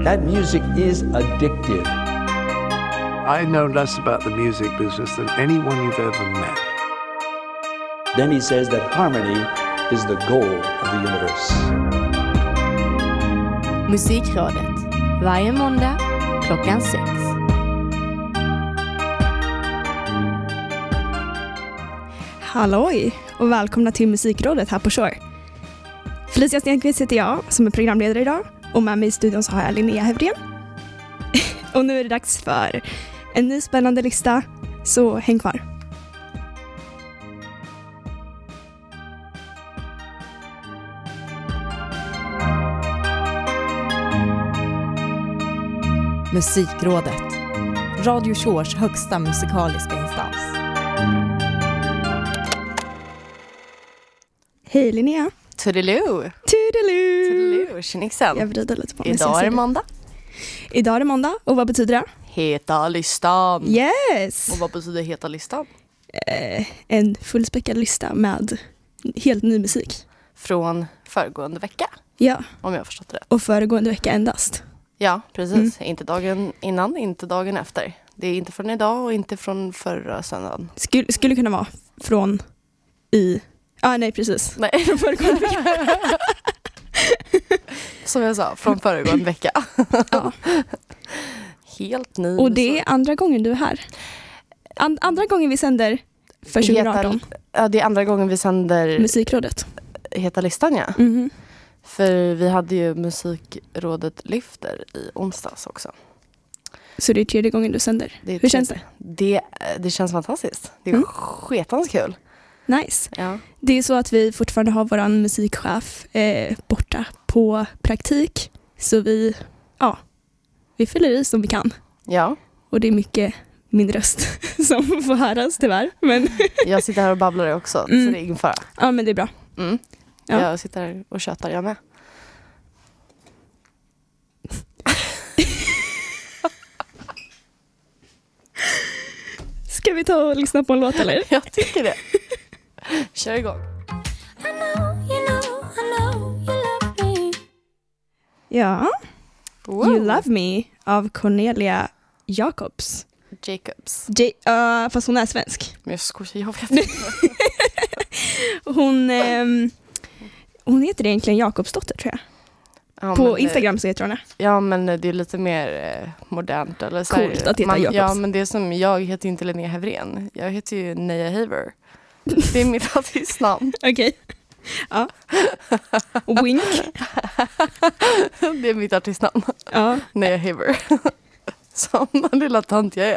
That music is addictive. I know less about the music business than anyone you've ever met. Then he says that harmony is the goal of the universe. Musikrådet. Varje måndag klockan 6. Halloj och välkomna till Musikrådet här på Shore. Felicia Stenqvist heter jag som är programledare idag. Och med mig i studion så har jag Linnea Hevren. Och nu är det dags för en ny spännande lista, så häng kvar. Musikrådet. Radio Shores högsta musikaliska instans. Hej Linnea. Toodaloo. Toodaloo. Tjenixen. Jag vrider lite på mig. Idag är det måndag. Idag är det måndag, och vad betyder det? Heta listan. Yes! Och vad betyder heta listan? En fullspäckad lista med helt ny musik. Från föregående vecka. Ja, Om jag har förstått det. och föregående vecka endast. Ja, precis. Inte dagen innan, inte dagen efter. Det är inte från idag och inte från förra söndagen. Skulle kunna vara från i... nej precis. Nej. Från föregående vecka. Som jag sa, från föregående vecka. Ja. Helt ny. Och det är andra gången du är här. Andra gången vi sänder för 2018. Ja, det är andra gången vi sänder Musikrådet. Heta listan, ja. Mhm. För vi hade ju Musikrådet lyfter i onsdags också. Så det är tredje gången du sänder. Det är Hur känns det? Det känns fantastiskt. Det är sketans kul. Nice. Ja. Det är så att vi fortfarande har våran musikchef borta på praktik. Så vi fyller i som vi kan. Ja. Och det är mycket min röst som får höras tyvärr. Men Jag sitter här och babblar också, så det är ingen fara. ja, men det är bra. Mm. Ja. Jag sitter här och tjötar, jag med. Ska vi ta och lyssna på en låt eller? Jag tycker det. Kör igång. Ja. Wow. You Love Me av Cornelia Jacobs. Jacobs. Fast hon är svensk. Men jag skojar, jag vet inte. Hon heter egentligen Jakobsdotter, tror jag. Ja, På men, Instagram så heter hon det. Ja, men det är lite mer modernt. Eller så här, Coolt att heta Jacobs. Ja, men det är som jag heter inte Linnea Hevren. Jag heter ju Neja Haver. Det är mitt artistnamn. Okej. Ja. Wink. Det är mitt artistnamn. Ja. Neja Haver. Som en lilla tant jag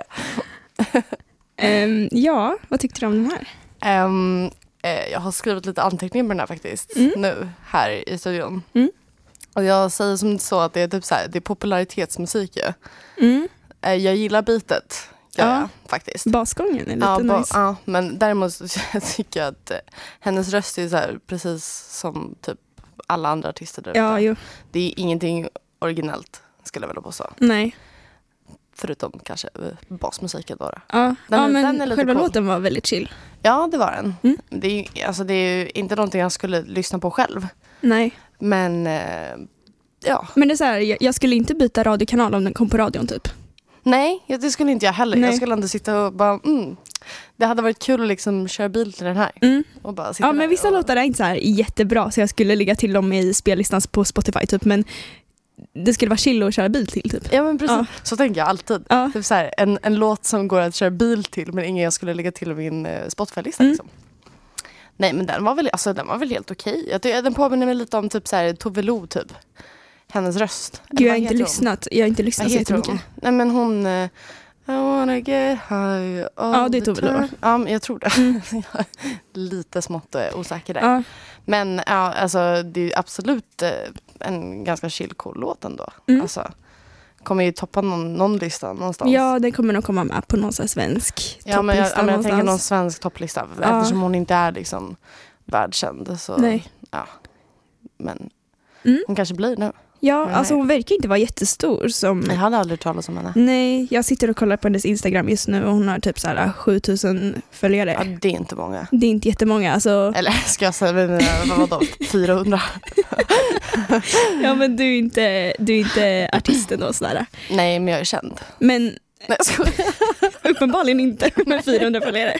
är. Ja, vad tyckte du om den här? Jag har skrivit lite anteckningar på den här faktiskt. Nu, här i studion. Mm. Och jag säger som så att det är typ så här, det är popularitetsmusik ju. Mm. Jag gillar bitet. Ja, faktiskt. Basgången är lite nice. Ja, men däremot så tycker jag att hennes röst är så här, precis som typ alla andra artister där Ja, ute. jo. Det är ingenting originellt, skulle jag väl påstå. Nej. Förutom kanske basmusiken då. Ja, Den men är lite själva cool. låten var väldigt chill. Ja, det var den. Mm. Det är ju inte någonting jag skulle lyssna på själv. Nej. Men ja. Men det är så här, jag skulle inte byta radiokanal om den kom på radion typ. Nej, det skulle inte jag heller. Nej. Jag skulle ändå sitta och bara det hade varit kul att liksom köra bil till den här. Och bara sitta Ja, men vissa låtar är inte så här jättebra så jag skulle lägga till dem i spellistan på Spotify typ, men det skulle vara chill att köra bil till typ. Ja, men precis. Ja. Så tänker jag alltid. Ja. Typ så här, en låt som går att köra bil till, men ingen jag skulle lägga till min Spotify-lista. Liksom. Nej, men den var väl helt okej. Jag tycker den påminner mig lite om typ så här Tove Lo typ. Hennes röst. Gud, jag har inte lyssnat så jättemycket. Nej, men hon I wanna get high all det är the Tove Lo. time. Ja, men jag tror det. Jag är lite smått osäker där. Ja. Men ja, alltså det är absolut en ganska chill cool låt ändå. Alltså, kommer ju toppa någon lista någonstans. Ja, det kommer nog komma med på någon sån här svensk ja, men jag topplista tänker någon svensk topplista. Eftersom hon inte är liksom världskänd. Så, Nej. Ja. Men hon kanske blir nu. Ja, alltså hon verkar inte vara jättestor som... Jag hade aldrig talat om henne. Nej, jag sitter och kollar på hennes Instagram just nu och hon har typ så här 7000 följare. Ja, det är inte många. Det är inte jättemånga, alltså. Eller ska jag säga, vadå, 400? Ja, men du är inte artisten och sådär. Nej, men jag är känd. Men Nej, jag skojar. uppenbarligen inte med 400 följare.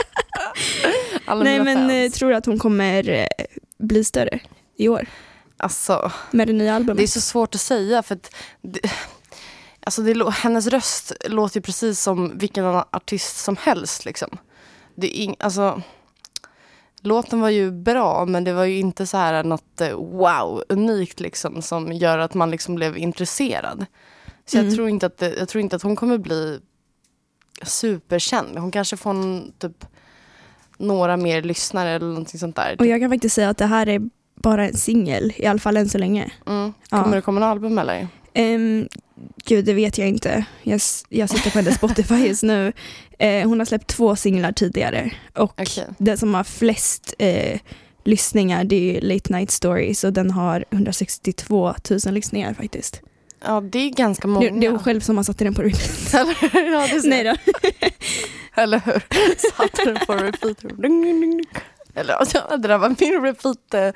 Nej, men tror du att hon kommer bli större i år? Alltså, med det nya albumet? Det är så svårt att säga för att hennes röst låter ju precis som vilken annan artist som helst liksom. Det är låten var ju bra, men det var ju inte så här något unikt liksom som gör att man liksom blev intresserad. Så jag tror inte att hon kommer bli superkänd. Hon kanske får typ några mer lyssnare eller någonting sånt där. Och jag kan faktiskt säga att det här är bara en singel, i alla fall än så länge. Kommer det komma en album eller? Gud, det vet jag inte. Jag sitter på hennes Spotify just nu. Hon har släppt 2 singlar tidigare. Och den som har flest lyssningar, det är Late Night Stories. Och den har 162 000 lyssningar faktiskt. Ja, det är ganska många. Det är hon själv som har satt den på repeat. Ja, det nej då. Eller hur? Satt den på repeat. Eller ja, det där var min repeat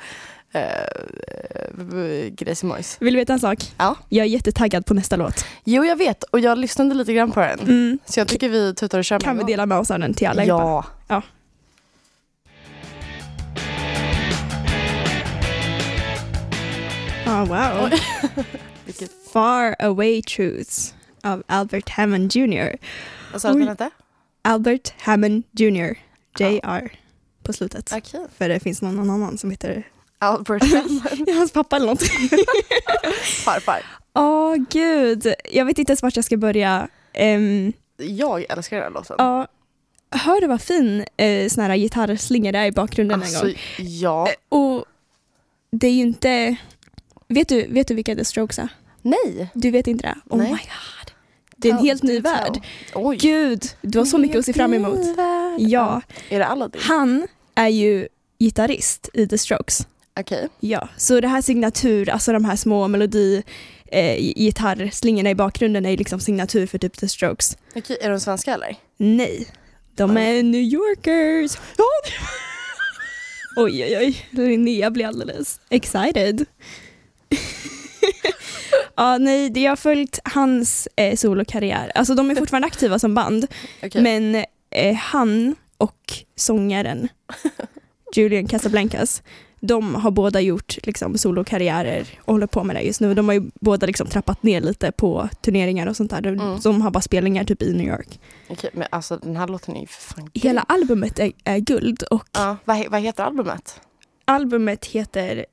Grejsimojs. Vill du veta en sak? Ja. Jag är jättetaggad på nästa låt. Jo, jag vet. Och jag lyssnade lite grann på den. Så jag tycker vi tutar och kör med. Kan vi dela med oss av den till alla? Ja. Ja. Oh, wow. Far Away Truths av Albert Hammond Jr. Vad sa du den hette? Albert Hammond Jr. Jr. På slutet. Okay. För det finns någon annan som heter Albert Hammond. Hans pappa eller något. Farfar. Gud. Jag vet inte ens vart jag ska börja. Jag älskar den här låten. Ja. Hör du vad fin sån här gitarrslingor där i bakgrunden en gång? Ja. Och det är ju inte... Vet du vilka The Strokes är? Nej. Du vet inte det? Oh Nej. my god. Det är en helt ny värld. Oj. Gud, du har så mycket att se fram emot. Ja. Är det Aladdin? Han är ju gitarrist i The Strokes. Okej. Ja, så det här signatur, alltså de här små gitarrslingorna i bakgrunden är liksom signatur för typ The Strokes. Okej, är de svenska eller? Nej, de är New Yorkers. Ja. Oj, Linnea blir alldeles excited. Ja, nej, jag har följt hans solokarriär. Alltså de är fortfarande aktiva som band. Okay. Men han och sångaren Julian Casablancas, de har båda gjort liksom solokarriärer och håller på med det just nu. De har ju båda liksom trappat ner lite på turneringar och sånt där. De har bara spelningar typ i New York. Okej, men alltså den här låten är ju för fan guld. Hela albumet är guld. Och ja, vad heter albumet? Albumet heter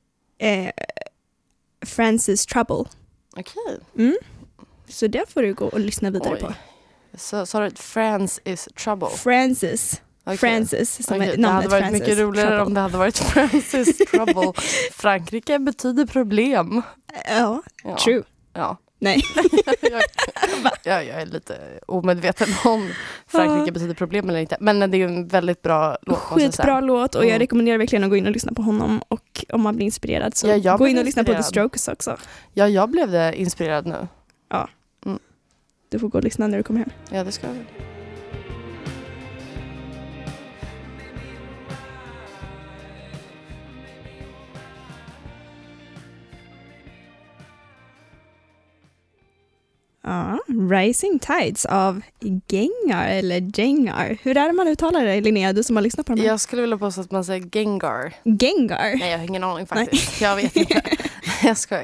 Francis Trouble. Okej. Så där får du gå och lyssna vidare på. Så sa du att France is trouble? Francis. Okay. Francis som är namnet. Det hade varit Francis mycket roligare Trouble. om det hade varit Francis Trouble. Frankrike betyder problem. Ja, true. Ja. Nej. jag är lite omedveten om Frankrike betyder problem eller inte. Men det är en väldigt bra låt. Skitbra låt och jag rekommenderar verkligen att gå in och lyssna på honom. Och om man blir inspirerad så gå in och lyssna på The Strokes också. Ja, jag blev inspirerad nu. Ja. Du får gå och lyssna när du kommer hem. Ja, det ska jag. Ja, Rising Tides av Gengar eller Gengar. Hur är det man uttalar det, Linnea, du som har lyssnat på dem? Jag skulle vilja påstå att man säger Gengar. Gengar? Nej, jag har ingen aning faktiskt. Nej. Jag vet inte. Jag ska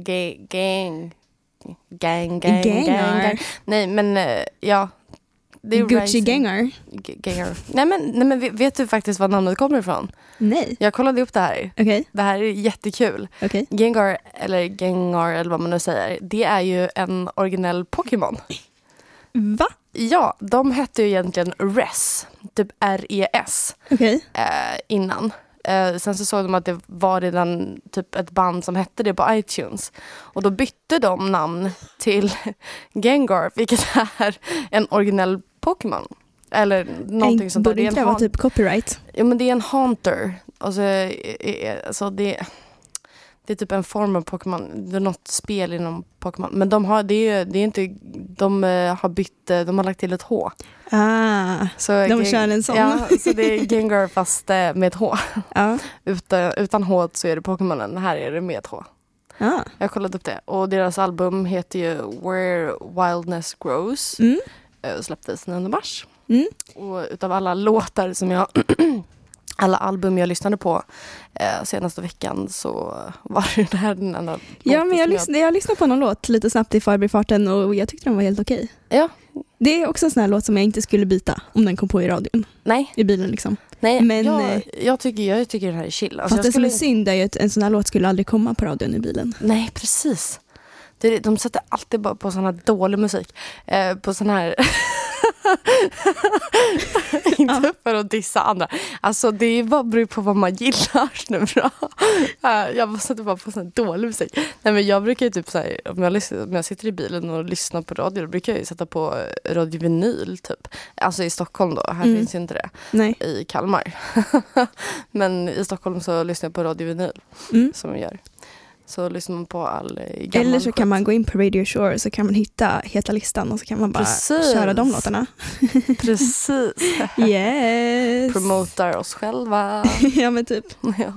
gang. Nej, men ja. Det är Gucci Gengar. Nej, men vet du faktiskt var namnet kommer ifrån? Nej. Jag kollade upp det här. Okay. Det här är jättekul. Okay. Gengar eller vad man nu säger, det är ju en originell Pokémon. Va? Ja, de hette ju egentligen Res, typ R-E-S, innan. Sen så såg de att det var redan typ ett band som hette det på iTunes. Och då bytte de namn till Gengar, vilket är en originell Pokémon. Eller någonting sånt där. Borde inte det vara typ copyright? Ja, men det är en Haunter. Alltså det Det är typ en form av Pokémon. Det är något spel inom Pokémon. Men de har, det är inte, de har bytt, de har lagt till ett H. Så de kör en sån. Ja, så det är Gengar fast med ett H. Ja. Utan H så är det Pokémonen. Här är det med ett H. Jag har kollat upp det. Och deras album heter ju Where Wildness Grows. Släpptes 9 mars. Och utav alla låtar som jag alla album jag lyssnade på senaste veckan så var det här den enda. Ja, men jag lyssnade på någon låt lite snabbt i förbifarten och jag tyckte den var helt okej. Ja. Det är också en sån här låt som jag inte skulle byta om den kom på i radion. Nej. I bilen liksom. Nej, men jag tycker den här är chill. Alltså, fast det som är synd är ju att en sån här låt skulle aldrig komma på radion i bilen. Nej, precis. De sätter alltid bara på sån här dålig musik. På sån här... inte för att dissa andra. Alltså det är bara beror på vad man gillar nu bra. Jag sätter bara på sån här dålig musik. Nej, men jag brukar ju typ så här, om jag sitter i bilen och lyssnar på radio, då brukar jag ju sätta på Radio Vinyl typ. Alltså i Stockholm då, här finns ju inte det. Nej. I Kalmar. Men i Stockholm så lyssnar jag på Radio Vinyl som jag gör. Så lyssnar man på all gammal eller så kan man gå in på Radio Shore så kan man hitta heta listan och så kan man bara köra de låtarna. Precis. Yes. Promotar oss själva. Ja, men typ. Ja.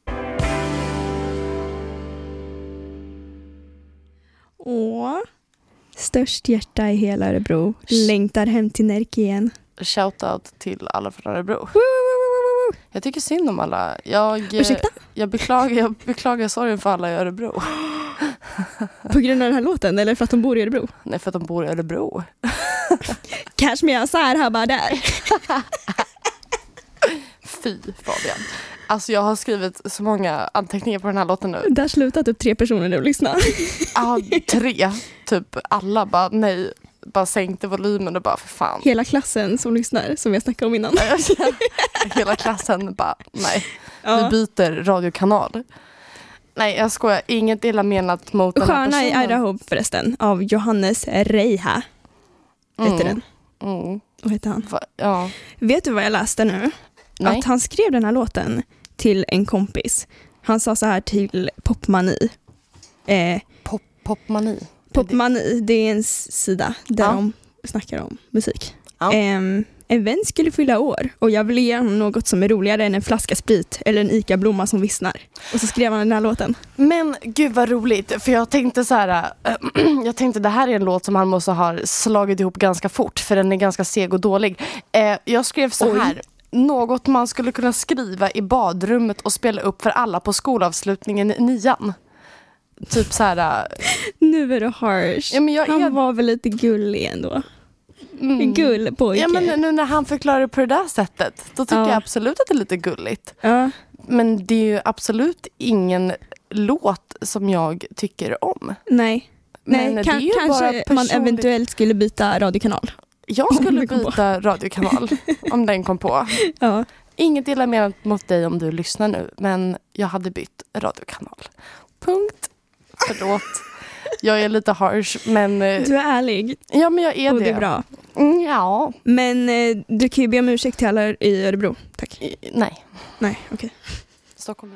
Störst hjärta i hela Örebro. Längtar hem till Närkien. Shoutout till alla från Örebro. Woo! Jag tycker synd om alla. Ursäkta? Jag beklagar sorgen för alla i Örebro. På grund av den här låten eller för att de bor i Örebro? Nej, för att de bor i Örebro. Kanske mer så här bara där. Fy Fabian. Alltså jag har skrivit så många anteckningar på den här låten nu. Där slutar typ 3 personer nu att lyssna. Ja, 3. Typ alla bara nej. Bara sänkte volymen och bara för fan. Hela klassen som lyssnar, som jag snackade om innan. Hela klassen bara nej. Vi byter radiokanal. Nej, jag skojar. Inget illa menat mot den här personen. Sköna i Idaho förresten, av Johannes Reiha. Heter den. Vad heter han? Ja. Vet du vad jag läste nu? Nej. Att han skrev den här låten till en kompis. Han sa så här till Popmani. Popmani? Popmani, det är en sida där de snackar om musik. Ja. En vän skulle fylla år och jag ville ge honom något som är roligare än en flaska sprit eller en Ica-blomma som vissnar. Och så skrev han den här låten. Men gud vad roligt, för jag tänkte så här, det här är en låt som han måste ha slagit ihop ganska fort för den är ganska seg och dålig. Jag skrev så här. Något man skulle kunna skriva i badrummet och spela upp för alla på skolavslutningen i 9:an. Typ så här. Nu är det harsh. Ja, han var väl lite gullig ändå. Gull pojke. Ja, men nu när han förklarar på det där sättet, då tycker jag absolut att det är lite gulligt. Men det är ju absolut ingen låt som jag tycker om. Nej, men kanske man eventuellt skulle byta radiokanal. Jag skulle byta radiokanal om den kom på. Ja. Inget illa menat mot dig om du lyssnar nu, men jag hade bytt radiokanal. Punkt. Förlåt. Jag är lite harsh, men... Du är ärlig. Ja, men jag är och det. det är bra. Ja. Men du kan ju be om ursäkt till alla i Örebro. Tack. Nej. Nej, okej. Stockholm.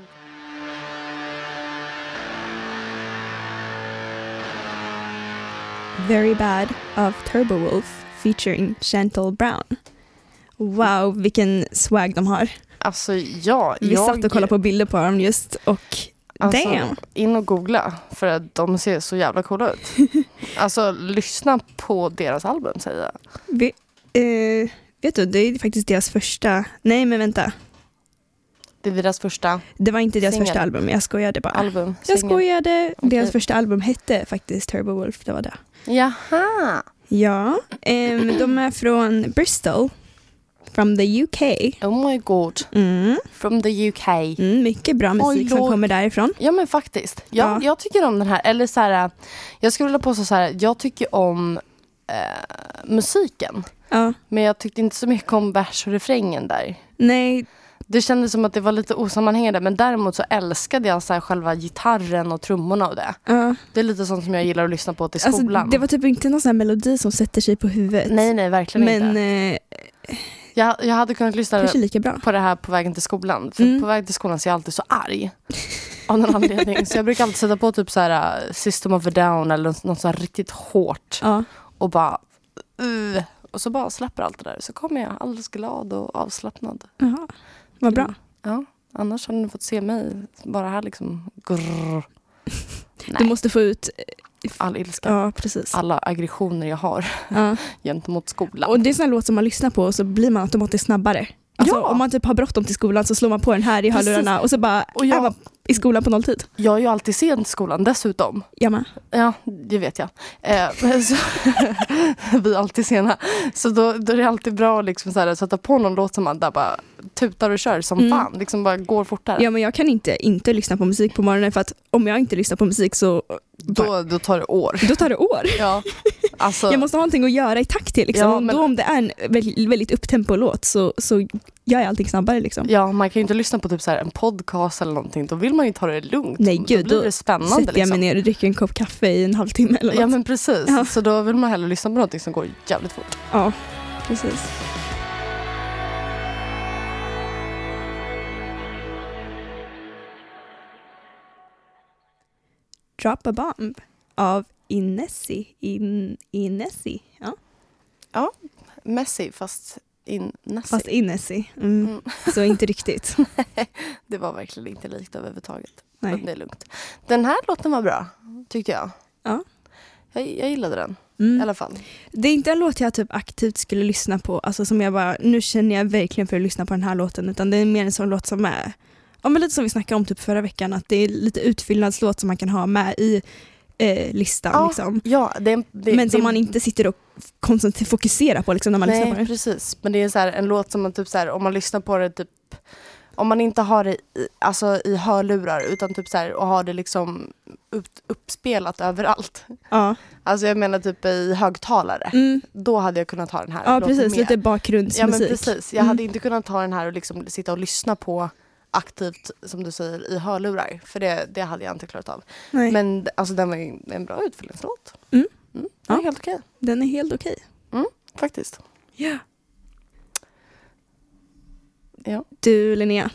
Very Bad of Turbowolf featuring Chantal Brown. Wow, vilken swag de har. Alltså, ja. Vi satt och kollade på bilder på dem just och damn. In och googla för att de ser så jävla coola ut. Alltså, lyssna på deras album, säger jag. Vet du, det är faktiskt deras första... Nej, men vänta. Det är deras första... Det var inte deras singel. Första album, jag skojade bara. Album, jag skojade. Okay. Deras första album hette faktiskt Turbowolf, det var det. Jaha. Ja, de är från Bristol. From the UK. Oh my god. From the UK. Mycket bra musik som kommer därifrån. Ja, men faktiskt. Jag tycker om den här. Eller så här, jag skulle vilja påstå så här. Jag tycker om musiken. Ja. Men jag tyckte inte så mycket om vers och refrängen där. Nej. Det kändes som att det var lite osammanhängande. Men däremot så älskade jag så här själva gitarren och trummorna och det. Det är lite sånt som jag gillar att lyssna på till skolan. Alltså, det var typ inte någon sån här melodi som sätter sig på huvudet. Nej, verkligen inte. Men... Jag hade kunnat lyssna lika bra på det här på vägen till skolan. För på vägen till skolan så är jag alltid så arg. av någon anledning. Så jag brukar alltid sätta på typ så här System of a Down eller något så här riktigt hårt. Ja. Och bara och så bara släpper allt det där. Så kommer jag alldeles glad och avslappnad. Jaha, vad bra. Ja, annars har ni fått se mig bara här liksom. Grrr. Du måste få ut all ilska. Ja, precis. Alla aggressioner jag har gentemot skolan. Och det är sån här låt som man lyssnar på och så blir man automatiskt snabbare. Alltså, om man typ har bråttom till skolan så slår man på den här i hörlurarna och så bara är man i skolan på nolltid. Jag är ju alltid sen till skolan dessutom. Jag med. Ja, det vet jag. Så, vi är alltid sena. Så då är det alltid bra att liksom så här, sätta på någon låt som man där bara tutar och kör som fan. Liksom bara går fortare. Ja, men jag kan inte lyssna på musik på morgonen för att om jag inte lyssnar på musik så Då tar det år. Då tar det år. Ja, alltså, jag måste ha någonting att göra i takt till. Liksom. Ja, men, då om det är en väldigt upptempo-låt så gör jag allting snabbare. Liksom. Ja, man kan ju inte lyssna på typ så här en podcast eller någonting. Då vill man ju ta det lugnt. Nej, gud, då blir det spännande. Sätter jag mig ner och dricker en kopp kaffe i en halvtimme eller något. Ja, men precis. Ja. Så då vill man hellre lyssna på någonting som går jävligt fort. Ja, precis. Drop a Bomb av Inessi. Inessi, ja. Ja, Messi fast Inessi. Fast Inessi. Så inte riktigt. Det var verkligen inte likt överhuvudtaget. Nej. Men det är lugnt. Den här låten var bra, tyckte jag. Ja. Jag gillade den, i alla fall. Det är inte en låt jag typ aktivt skulle lyssna på. Alltså som jag bara, nu känner jag verkligen för att lyssna på den här låten. Utan det är mer en sån låt som är, ja, men lite som vi snackade om typ förra veckan. Att det är lite utfyllnadslåt som man kan ha med i listan. Ja, liksom. Ja, men som man inte sitter och fokuserar på liksom, när man lyssnar på det. Nej, precis. Men det är så här, en låt som man typ så här, om man lyssnar på det typ, om man inte har det i hörlurar utan typ så här, och har det liksom uppspelat överallt. Ja. Alltså jag menar typ i högtalare. Då hade jag kunnat ha den här. Ja, precis. Lite bakgrundsmusik. Ja, men precis. Jag hade inte kunnat ta den här och liksom sitta och lyssna på aktivt, som du säger, i hörlurar. För det hade jag inte klarat av. Nej. Men alltså, den var ju en bra utfyllningslåt. Den är helt okej. Den är helt okej. Faktiskt. Yeah. Ja. Du, Linnea.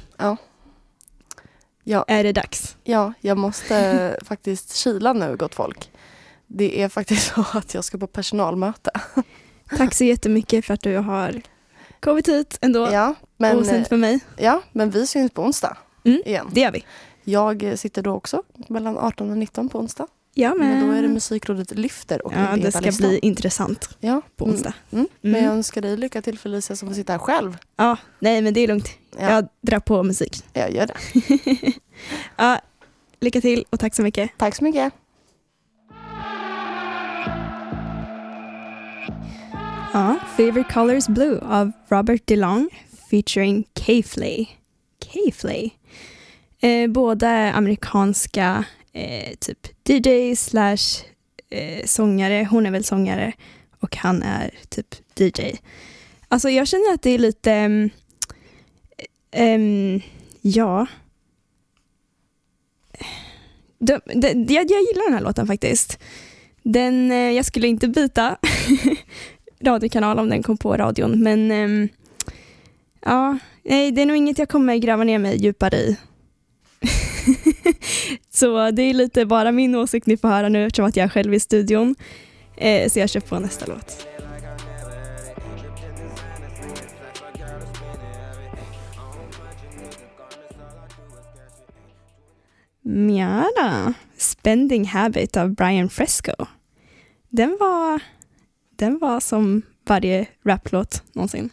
Ja. Är det dags? Ja, jag måste faktiskt kila nu, gott folk. Det är faktiskt så att jag ska på personalmöte. Tack så jättemycket för att du har kommit hit ändå. Ja, men, och sänt för mig. Ja, men vi syns på onsdag igen. Det gör vi. Jag sitter då också mellan 18 och 19 på onsdag. Ja, men då är det Musikrådet lyfter. Och det ska bli intressant på onsdag. Men jag önskar dig lycka till, Felicia, som får sitta här själv. Ja, nej men det är lugnt. Ja. Jag drar på musik. Jag gör det. Ja, lycka till och tack så mycket. Tack så mycket. Ja, Favorite Colors Blue av Robert DeLong featuring K-Flay. K-Flay. Båda amerikanska typ DJ/sångare. Hon är väl sångare och han är typ DJ. Alltså jag känner att det är lite ja. Jag gillar den här låten faktiskt. Jag skulle inte byta radiokanal om den kom på radion, men ja, nej, det är nog inget jag kommer gräva ner mig djupare i. Så det är lite bara min åsikt ni får höra nu eftersom att jag är själv i studion. Så jag kör på nästa låt. Mjada, Spending Habit av Brian Fresco. Den var som varje raplåt någonsin.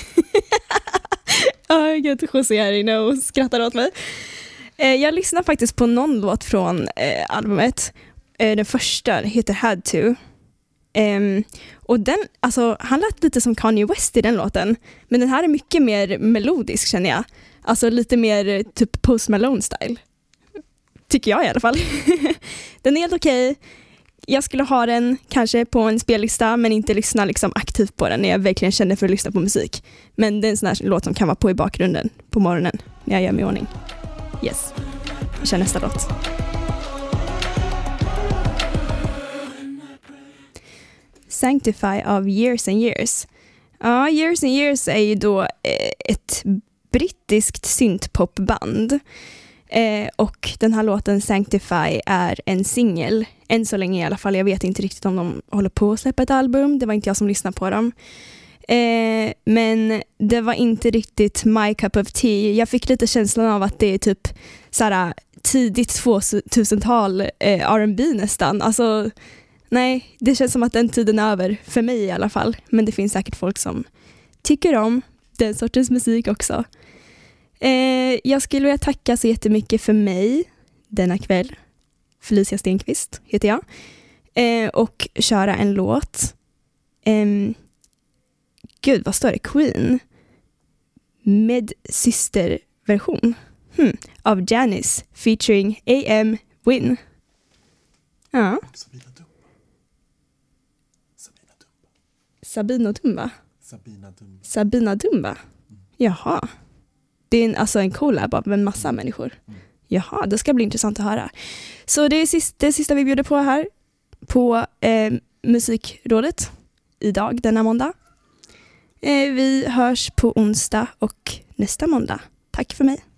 Gud, José här inne och skrattar åt mig. Jag lyssnar faktiskt på någon låt från albumet. Den första heter Had To. Och den, alltså, han lät lite som Kanye West i den låten. Men den här är mycket mer melodisk, känner jag. Alltså lite mer typ Post Malone-style. Tycker jag i alla fall. Den är helt okej. Jag skulle ha den kanske på en spellista men inte lyssna liksom aktivt på den när jag verkligen känner för att lyssna på musik. Men det är en sån här låt som kan vara på i bakgrunden på morgonen när jag gör mig i ordning. Yes. Jag kör nästa låt. Sanctify av Years and Years. Ja, Years and Years är ju då ett brittiskt syntpopband. Och den här låten Sanctify är en singel. Än så länge i alla fall. Jag vet inte riktigt om de håller på att släppa ett album. Det var inte jag som lyssnade på dem. Men det var inte riktigt my cup of tea. Jag fick lite känslan av att det är typ såhär, tidigt 2000-tal R&B nästan. Alltså, nej, det känns som att den tiden är över för mig i alla fall. Men det finns säkert folk som tycker om den sortens musik också. Jag skulle vilja tacka så jättemycket för mig denna kväll. Felicia Stenqvist heter jag. Och köra en låt. Gud, vad står det? Queen. Med systerversion. Av Janis featuring AM Win. Ja. Sabina Dumba. Jaha. Det är alltså en collab av en massa människor. Jaha, det ska bli intressant att höra. Så det är det sista vi bjuder på här på Musikrådet idag, denna måndag. Vi hörs på onsdag och nästa måndag. Tack för mig.